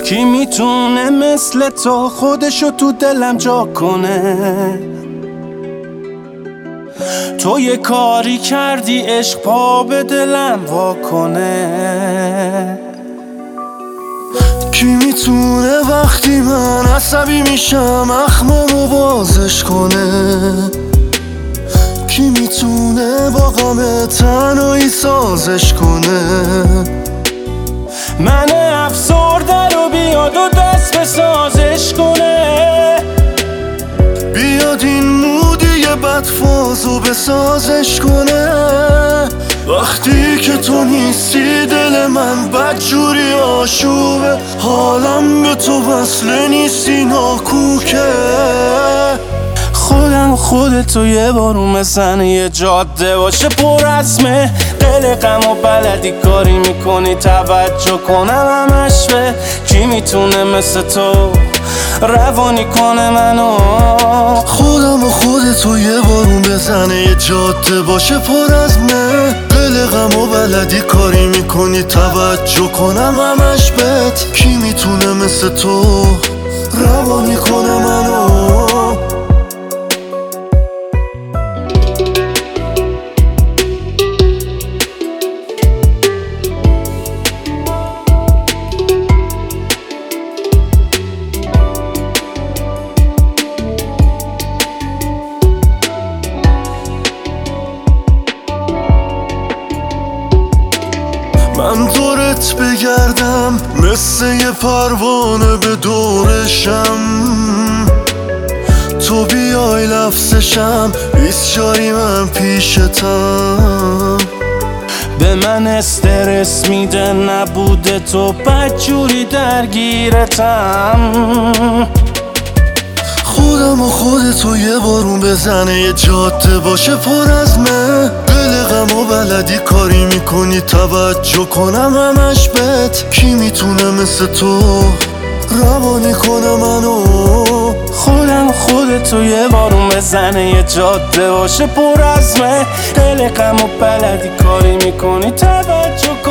کی میتونه مثل تو خودشو تو دلم جا کنه؟ تو یه کاری کردی عشق پا به دلم وا کنه. کی میتونه وقتی من عصبی میشم اخمامو بازش کنه؟ کی میتونه با غم تنهایی سازش کنه؟ من افسرده رو بیاد و دست به سازش کنه. بیاد این مودی بدفازو بسازش کنه. وقتی که تو نیستی دل من بدجوری آشوبه، حالم به تو وصله نیستی ناکوکه. خودتو یه بارون بزن یه جاده باشه پر از مه، قلقم و بلدی کاری میکنی توجه کنم همش به. کی میتونه مثل تو روانی کنه منو؟ خودتو یه بارون بزنه یه جاده باشه پر از مه، قلقم و بلدی کاری میکنی توجه کنم همش بهت. کی میتونه مثل تو روانی کنه منو؟ من دورت بگردم مثل یه پروانه به دورشم، تو بیای لفظشم 24 من پیشتم. به من استرس میده نبوده تو بدجوری درگیرتم. خودتو یه بارون بزنه یه جاده باشه پر از مه، قلقم و بلدی کاری میکنی توجه کنم همش بهت. کی میتونه مثل تو روانی کنه منو؟ خودتو یه بارون بزنه یه جاده باشه پر از مه، قلقم و بلدی کاری میکنی توجه